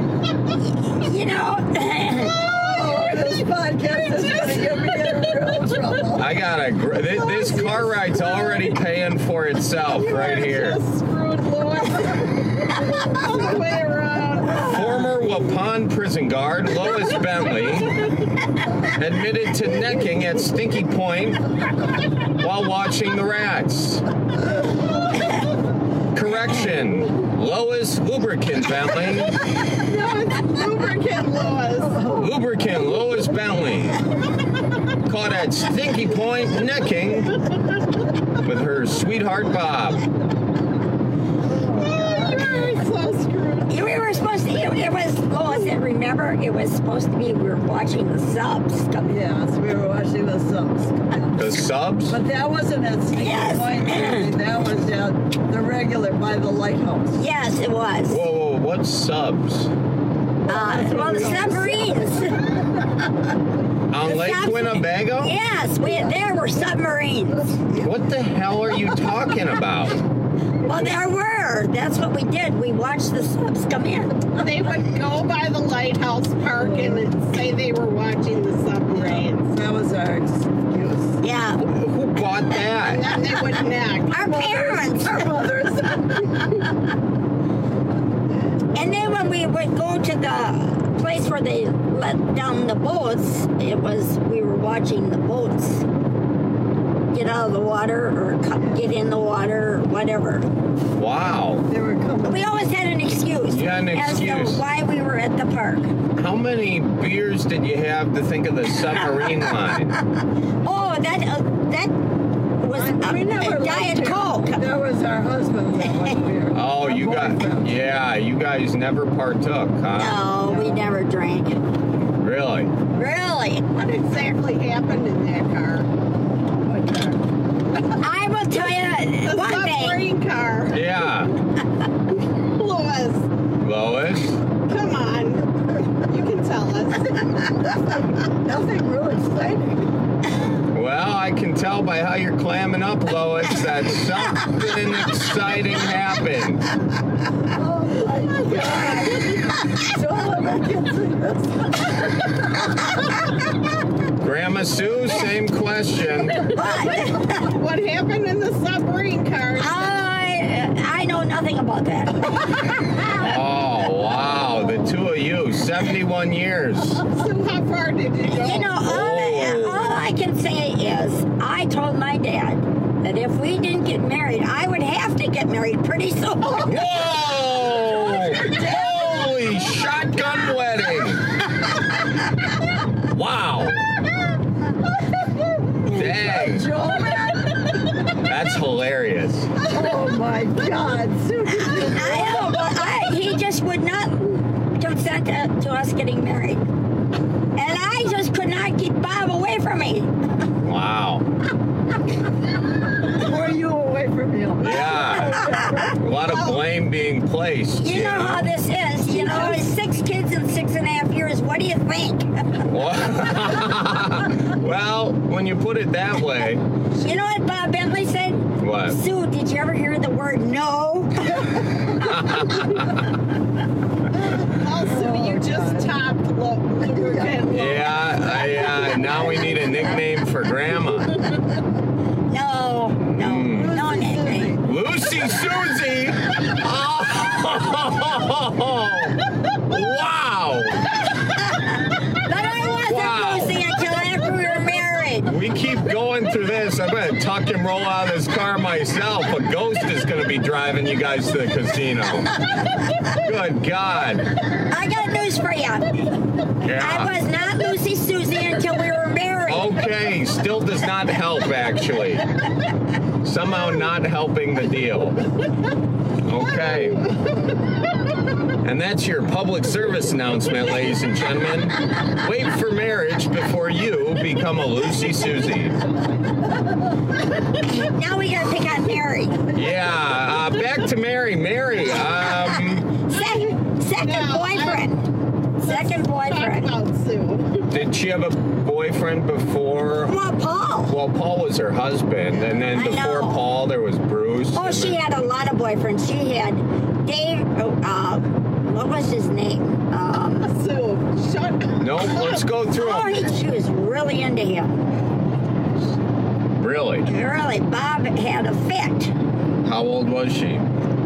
This podcast is going to get me in real trouble. I got this car ride's already paying for itself right here. Screwed Lois. All the way around. Former Waupun prison guard Lois Bentley admitted to necking at Stinky Point while watching the rats. Correction, Lois Lubricant Bentley. No, it's Lubricant Lois. Lubricant Lois Bentley. Caught at Stinky Point necking with her sweetheart Bob. We were supposed to, it was, Lois, remember, it was supposed to be, we were watching the subs come in. Yes, we were watching the subs come in. The subs? But that wasn't at Stinky Point, Mary. That was at the regular, by the lighthouse. Yes, it was. Whoa, what subs? Well, the submarines. On Lake Winnebago? Yes, there were submarines. What the hell are you talking about? Well, there were. That's what we did. We watched the subs come in. They would go by the Lighthouse Park and say they were watching the submarines. That was our excuse. Yeah. Who bought that? And then they would enact. Our parents. Our mothers. And then when we would go to the place where they let down the boats, we were watching the boats get out of the water or get in the water or whatever. Wow. They were coming. We always had an excuse. You had an excuse. As to why we were at the park. How many beers did you have to think of the submarine line? Oh, that was a Diet Coke. That was our husband. Oh, you guys never partook, huh? No, we never drank. Really? Really? What exactly happened in that car? What car? I will tell you one thing. The submarine car. Yeah. Lois? Come on. You can tell us. Nothing real exciting. Well, I can tell by how you're clamming up, Lois, that something exciting happened. Oh my God. Don't let my kids see this. Grandma Sue, same question. What happened in the submarine car? I know nothing about that. Oh, wow. The two of you, 71 years. So how far did you go? You know, all I can say is I told my dad that if we didn't get married, I would have to get married pretty soon. Whoa! Holy shotgun wedding! Wow. Dang. That's hilarious. Oh my God. He just would not consent to us getting married. And I just could not keep Bob away from me. Wow. Were you away from him? Yeah. A lot of blame being placed. You know how this is. You know, 6 kids in 6.5 years. What do you think? Well, when you put it that way. You know what Bob Bentley said? What? Sue, did you ever hear the word no? Also, you just topped Yeah, now we need a nickname for Grandma. No nickname. Lucy Susie! Oh, wow! But I wasn't Lucy until after we were married. We keep going through this. I'm going to tuck and roll out of this car myself. A ghost is going to be driving you guys to the casino. Good God. I got news for you. Yeah. I was not Lucy Susie until we were married. Okay, still does not help, actually. Somehow not helping the deal. Okay. And that's your public service announcement, ladies and gentlemen. Wait for marriage before you become a Lucy Susie. Now we gotta pick on Mary. Yeah, back to Mary. Mary, Second boyfriend. Did she have a boyfriend before? Well, Paul. Well, Paul was her husband, and then before Paul, there was Bruce. Oh, she had a lot of boyfriends. She had Dave. What was his name? Nope. Let's go through. Oh, she was really into him. Really? Really. Bob had a fit. How old was she?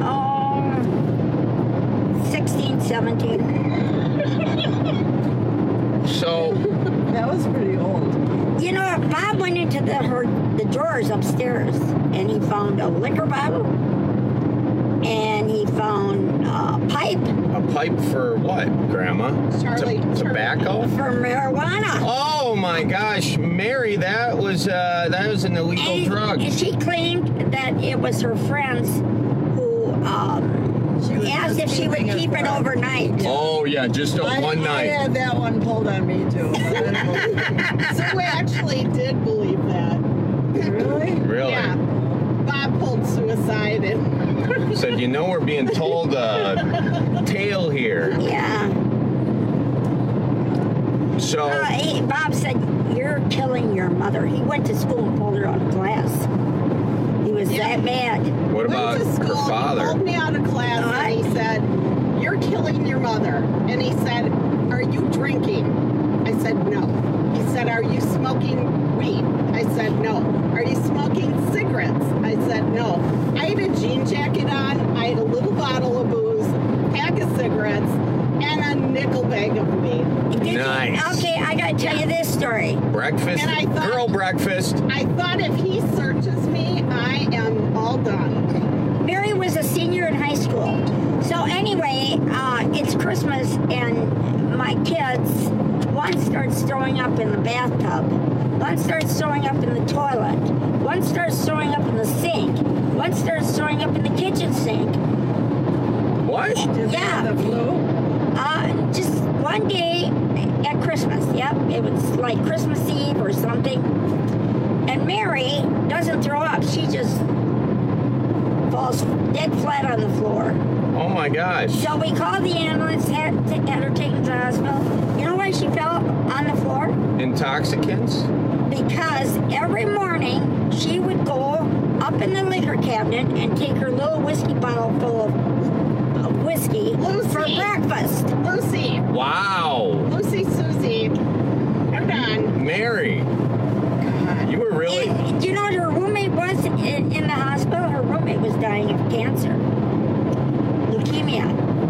16, 17. So that was pretty old. You know, Bob went into the drawers upstairs and he found a liquor bottle and he found a pipe. A pipe for what, Grandma? Tobacco? For marijuana. Oh my gosh, Mary, that was an illegal drug. And she claimed that it was her friends who asked if she would keep it overnight. Oh yeah, just one night. I had that one pulled on me too. Sue actually did believe that. Really? Really? Yeah. Bob pulled suicide and said, we're being told a tale here. Yeah. So Bob said, "You're killing your mother." He went to school and pulled her out of class. He was that mad. What about went to school, her father? He pulled me out of class and he said, "You're killing your mother." And he said, "Are you drinking?" I said, "No." He said, "Are you smoking weed?" I said, "No." "Are you smoking cigarettes?" I said, "No." I had a jean jacket on. I had a little bottle of booze, pack of cigarettes, and a nickel bag of weed. Nice. Okay, I gotta tell you this story. Breakfast, girl breakfast. I thought if he searches me, I am all done. Mary was a senior in high school. So anyway, it's Christmas and my kids, one starts throwing up in the bathtub, one starts throwing up in the toilet, one starts throwing up in the sink, one starts throwing up in the kitchen sink. What? Yeah. The flu? Just one day at Christmas. Yep, it was like Christmas Eve or something. And Mary doesn't throw up. She just falls dead flat on the floor. Oh my gosh. So we called the ambulance, had her taken to the hospital. You know why she fell on the floor? Intoxicants? Because every morning she would go up in the liquor cabinet and take her little whiskey bottle full of whiskey for breakfast. Lucy. Wow. Lucy Susie. I'm done. Mary. You were really... Do you know what her roommate was in the hospital? Her roommate was dying of cancer. Leukemia.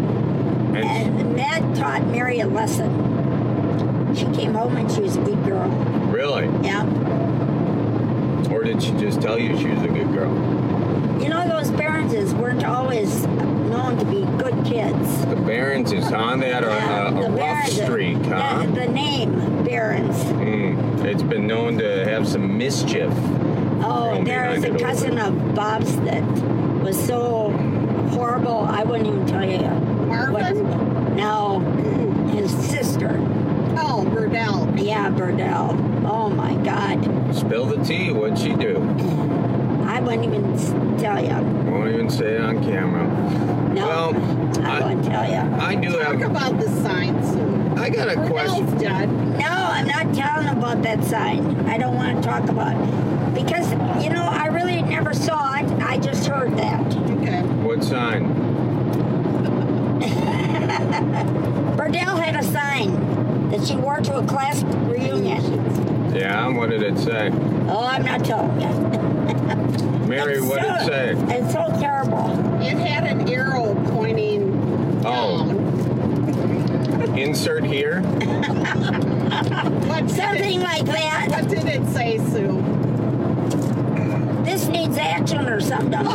And that taught Mary a lesson. She came home and she was a good girl. Really? Yeah. Or did she just tell you she was a good girl? You know, those Barronses weren't always known to be good kids. The Barronses, huh? They had a rough Barronses, streak, huh? The name Barron's. It's been known to have some mischief. Oh, there was a cousin of Bob's that was so horrible, I wouldn't even tell you. Marvin? No, his sister. Oh, Burdell. Yeah, Burdell. Oh, my God. Spill the tea. What'd she do? I wouldn't even tell you. Won't even say it on camera. No, well, I wouldn't tell you. I do Talk about the sign soon. I got a question. Dead. No, I'm not telling about that sign. I don't want to talk about it. Because, you know, I really never saw it. I just heard that. Okay. What sign? Burdell had a sign that she wore to a class reunion. Yeah, what did it say? Oh, I'm not telling you. Mary, what did it say? It's so terrible. It had an arrow pointing down. Insert here? Something like that. What did it say, Sue? This needs action or something.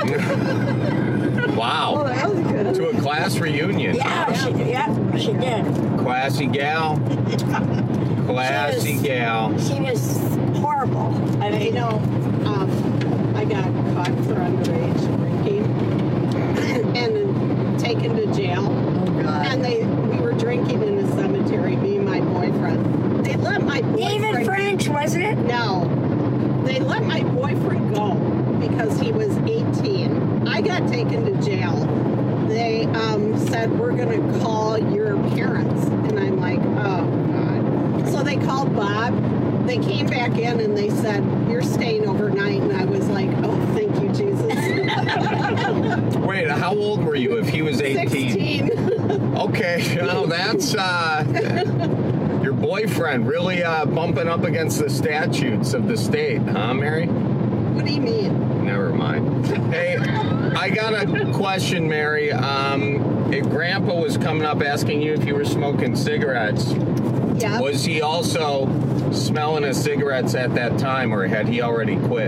Wow. Oh, that was good. To a class reunion. Yeah, she did. Classy gal. Classy gal. She was horrible. I mean, you know, I got caught for underage drinking and taken to jail. Oh, God. And we were drinking in the cemetery, me and my boyfriend. They let my boyfriend... David French, wasn't it? No. They let my boyfriend go because he was 18. I got taken to jail. They said, we're going to call your parents. And I'm like, oh, God. So they called Bob. They came back in and they said, you're staying overnight. And I was like, oh, thank you, Jesus. Wait, how old were you if he was 18? 16. Okay, well, that's your boyfriend really bumping up against the statutes of the state, huh, Mary? What do you mean? Never mind. Hey, I got a question, Mary. If Grandpa was coming up asking you if you were smoking cigarettes, yeah. Was he also smelling his cigarettes at that time, or had he already quit?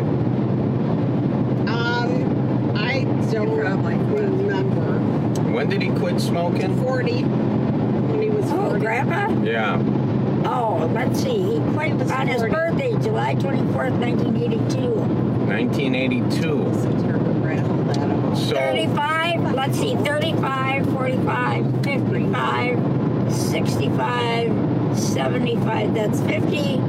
I don't remember. When did he quit smoking? 40. When he was 40. Oh, Grandpa? Yeah. Oh, let's see. He quit on his birthday, July 24th, 1982. 1982. So 35, let's see, 35, 45, 55, 65, 75, that's 58.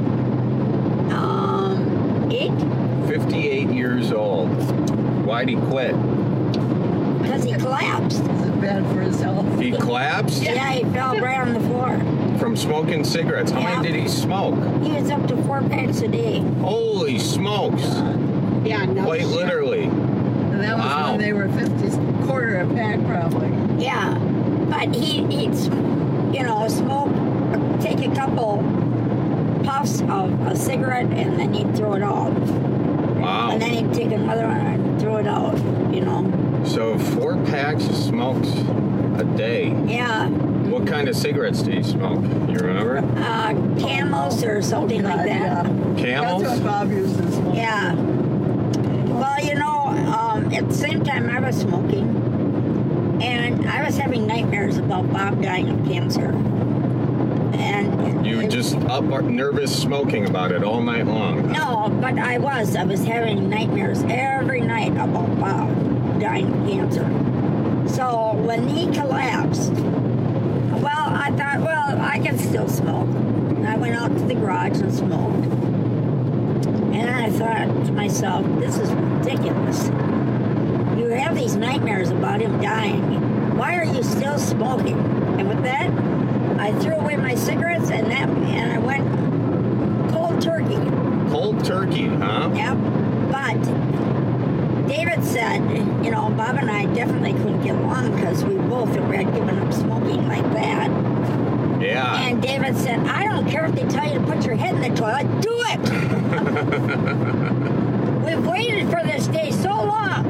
58 years old. Why'd he quit? because he collapsed. Is it bad for his health? He collapsed? Yeah, he fell right on the floor. From smoking cigarettes. How many did he smoke? He was up to 4 packs a day. Holy smokes. Yeah, no. Quite literally. And that was when they were 50 quarter a pack, probably. Yeah, but he'd you know, smoke, take a couple puffs of a cigarette, and then he'd throw it out. Wow. And then he'd take another one and throw it out, you know. So 4 packs of smokes a day. Yeah. What kind of cigarettes do you smoke? You remember? Camels or something like that. Camels? That's what Bob uses. Yeah. Well, you know, at the same time I was smoking, and I was having nightmares about Bob dying of cancer. And you were just up nervous smoking about it all night long. No, but I was having nightmares every night about Bob dying of cancer. So when he collapsed, well, I thought, well, I can still smoke. I went out to the garage and smoked. And I thought to myself, this is ridiculous. You have these nightmares about him dying. Why are you still smoking? And with that, I threw away my cigarettes and I went cold turkey. Cold turkey, huh? Yep. But David said, you know, Bob and I definitely couldn't get along because we both had given up smoking like that. Yeah. And David said, I don't care if they tell you to put your head in the toilet, do it! We've waited for this day so long.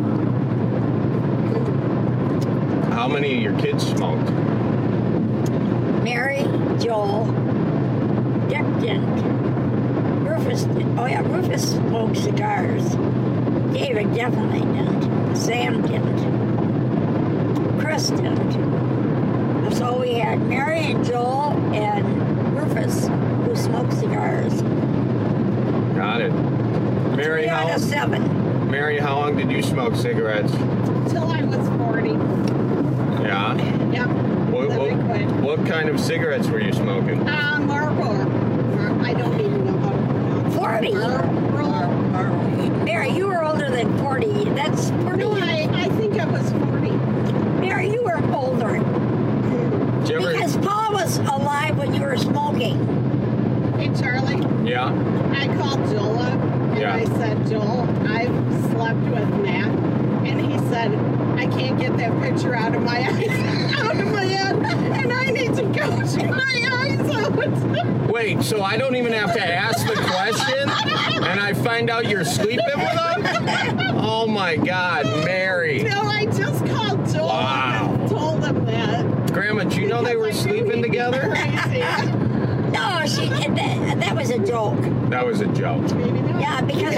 How many of your kids smoked? Mary, Joel, Dick didn't. Rufus did. Oh yeah, Rufus smoked cigars. David definitely didn't. Sam didn't. Chris didn't. So we had Mary and Joel and Rufus who smoked cigars. Got it. Mary, 3 out of 7. Mary, how long did you smoke cigarettes? Till I was 40. Yeah? Yep. What kind of cigarettes were you smoking? Marlboro. I don't even know how to pronounce 40? Mary, you were older than 40. That's 40. No, I think I was 40. Mary, you were older. Because Paul was alive when you were smoking. Hey, Charlie. Yeah? I called Joel up, and I said, Joel, I've slept with Matt. And he said, I can't get that picture out of my eyes, out of my head, and I need to gouge my eyes out. Wait, so I don't even have to ask the question, and I find out you're sleeping with him? Oh my God, Mary. No, I just called Joel and told him that. Grandma, do you know they were sleeping together? No, that was a joke. That was a joke. Yeah, because...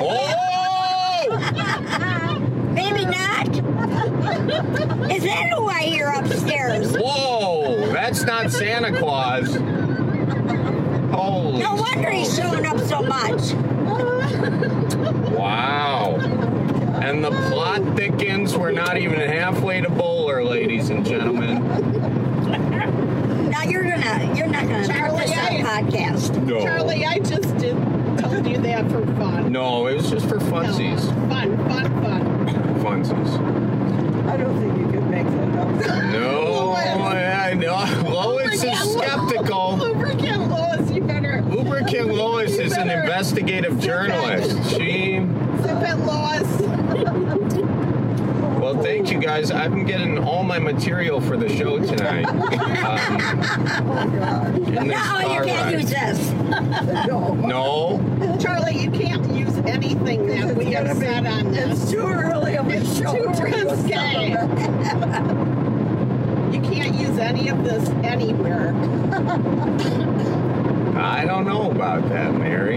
Maybe not. Is that who I hear upstairs? Whoa, that's not Santa Claus. Holy No wonder he's showing up so much. Wow. And the plot thickens. We're not even halfway to Bowler, ladies and gentlemen. Now you're not gonna put this on podcast. No. Charlie, I just told you that for fun. No, it was just for funsies. No, fun. Funsies. I don't think you can make that up. No, I know. Lois is skeptical. Lubricant Lois, you better. Lubricant Lois is an investigative journalist. She. Lubricant Lois. Well, thank you guys. I've been getting all my material for the show tonight. No, you can't use this. No. Charlie, you can't use anything that we have said on this. It's too early of a show. It's too risque. You can't use any of this anywhere. I don't know about that, Mary.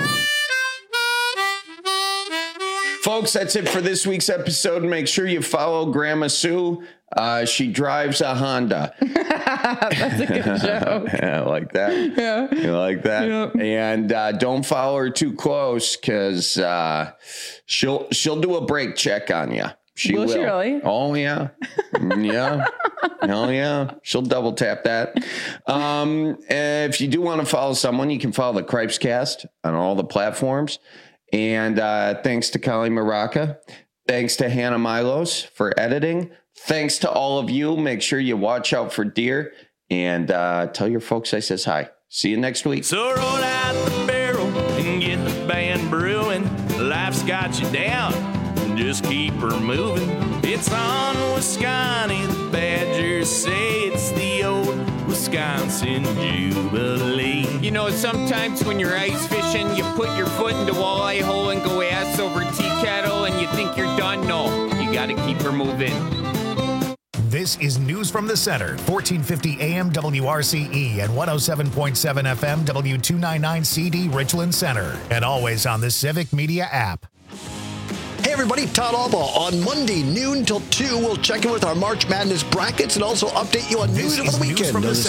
Folks, that's it for this week's episode. Make sure you follow Grandma Sue. She drives a Honda. That's a good joke. Yeah, I like that. Yeah. You like that? Yep. And don't follow her too close because she'll do a brake check on you. Will she really? Oh, yeah. Yeah. Hell yeah. She'll double tap that. If you do want to follow someone, you can follow the Cripes Cast on all the platforms. And thanks to Kali Maraca. Thanks to Hannah Milos for editing. Thanks to all of you. Make sure you watch out for deer. And tell your folks I says hi. See you next week. So roll out the barrel and get the band brewing. Life's got you down. Just keep her moving. It's on Wisconsin. The Badgers say it's the old Wisconsin Jubilee. You know, sometimes when you're ice fishing, you put your foot in the walleye hole and go ass over tea kettle and you think you're done. No, you got to keep her moving. This is News from the Center, 1450 AM WRCE and 107.7 FM W299CD Richland Center, and always on the Civic Media app. Hey everybody, Todd Alba. On Monday, noon till 2, we'll check in with our March Madness brackets and also update you on news over the weekend.